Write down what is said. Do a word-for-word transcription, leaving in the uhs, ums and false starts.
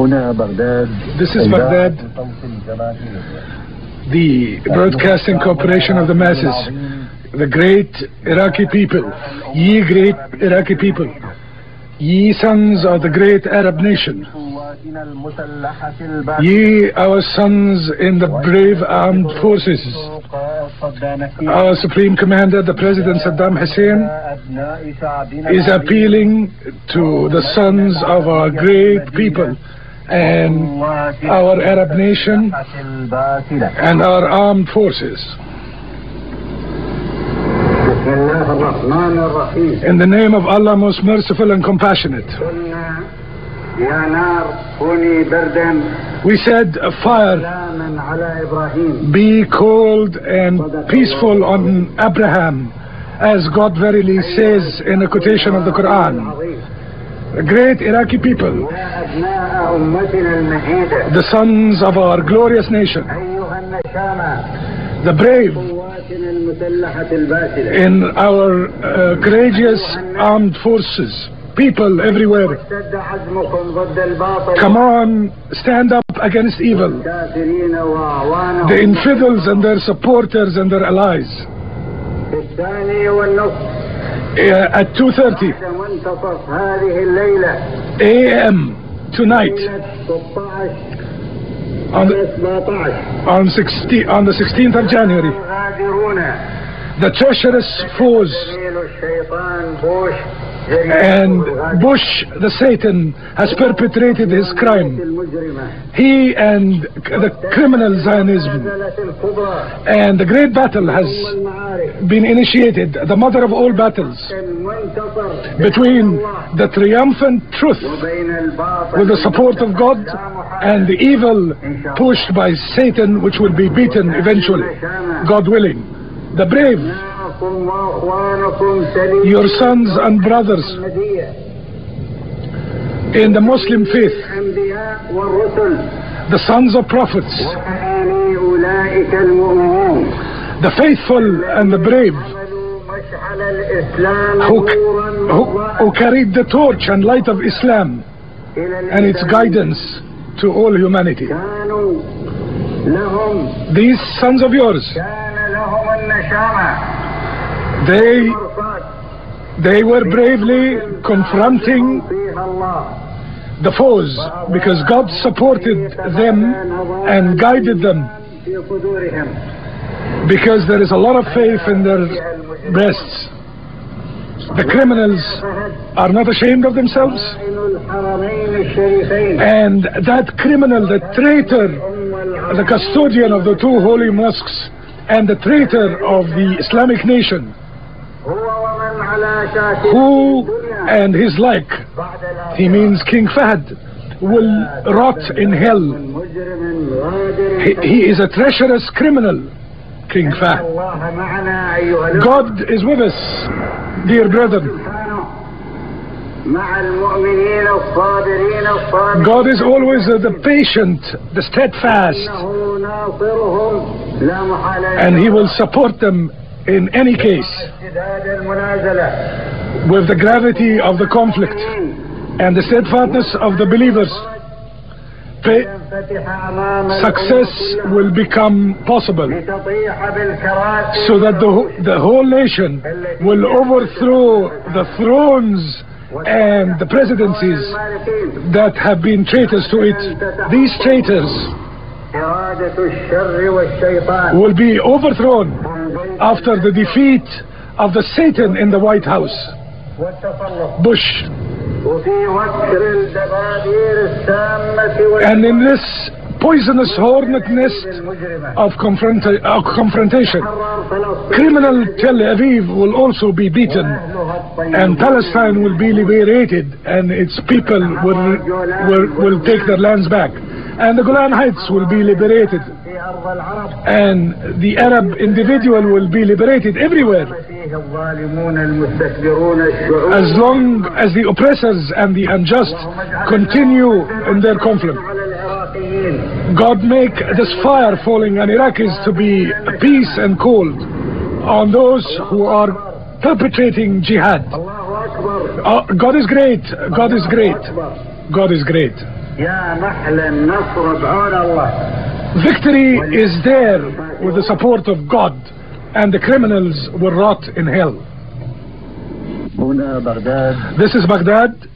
This is Baghdad, the broadcasting corporation of the masses, the great Iraqi people, ye great Iraqi people, ye sons of the great Arab nation, ye our sons in the brave armed forces. Our Supreme Commander, the President Saddam Hussein, is appealing to the sons of our great people and our Arab nation and our armed forces. In the name of Allah, most merciful and compassionate. We said, fire, be cold and peaceful on Abraham, as God verily says in a quotation of the Quran. The great Iraqi people, the sons of our glorious nation, the brave in our uh, courageous armed forces, people everywhere, come on, stand up against evil, the infidels and their supporters and their allies. Uh, at two thirty a m tonight, on the, on, sixteen, on the sixteenth of January, the treacherous foes and Bush the Satan has perpetrated his crime. He and the criminal Zionism, and the great battle has been initiated, the mother of all battles, between the triumphant truth with the support of God and the evil pushed by Satan, which will be beaten eventually, God willing. The brave, your sons and brothers in the Muslim faith, the sons of prophets, the faithful and the brave, who, who, who carried the torch and light of Islam and its guidance to all humanity. These sons of yours, They, they were bravely confronting the foes because God supported them and guided them, because there is a lot of faith in their breasts. The criminals are not ashamed of themselves, and that criminal, the traitor, the custodian of the two holy mosques and the traitor of the Islamic nation, who and his like, he means King Fahd, will rot in hell. He, he is a treacherous criminal, King Fahd. God is with us, dear brethren. God is always uh, the patient, the steadfast, and He will support them in any case, with the gravity of the conflict and the steadfastness of the believers. Success will become possible, so that the, the whole nation will overthrow the thrones and the presidencies that have been traitors to it. These traitors will be overthrown after the defeat of the Satan in the White House, Bush. And in this poisonous hornet nest of, confront of confrontation, criminal Tel Aviv will also be beaten, and Palestine will be liberated, and its people will, will, will take their lands back, and the Golan Heights will be liberated, and the Arab individual will be liberated everywhere, as long as the oppressors and the unjust continue in their conflict. God make this fire falling on Iraqis to be peace and cold on those who are perpetrating jihad, Uh, God is great. God is great. God is great. Victory is there with the support of God, and the criminals will rot in hell. This is Baghdad.